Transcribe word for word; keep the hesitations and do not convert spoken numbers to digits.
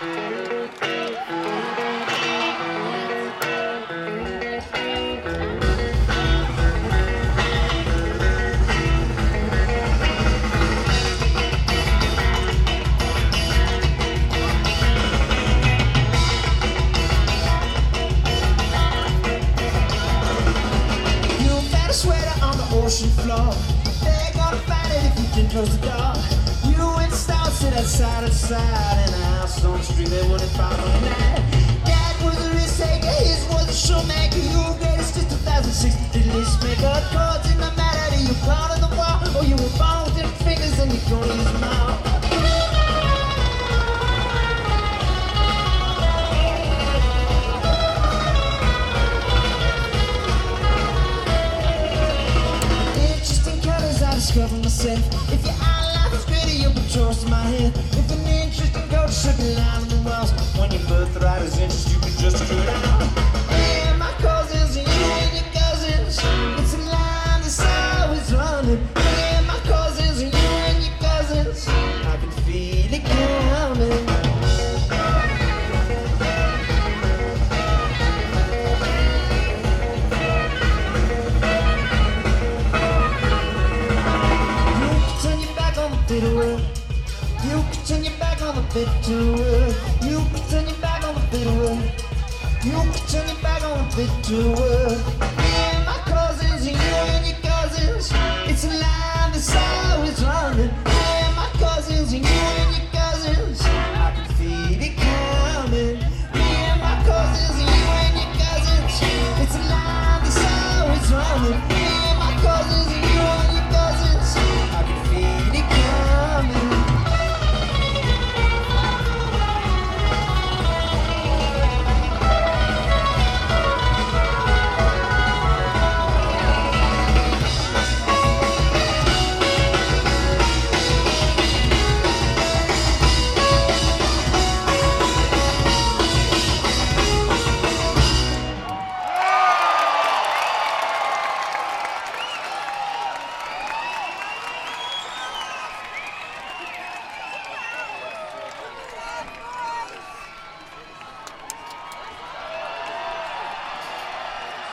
Ocean floor, they're gonna find it if you can close the door. You and Star sit outside of side in a house on the street they wouldn't find on the night. Dad was a risk taker, his was a showmaker. You get it's just a thousand sixty list maker. Chords in the matter, do you part of the wall, or you were born with them fingers and you're gonna use them out. Discover myself. If your eye life is greater, you'll be close to my head. If an interesting goat should be lying on the walls, when your birthright is interest, you can just cut out. Yeah, my cousins and you and your cousins, it's a line that's always running. Yeah, my cousins and you and your cousins, I can feel it coming. You can turn your back on the bitter word. You can turn your back on the bitter word. You can turn your back on the bitter word. Yeah.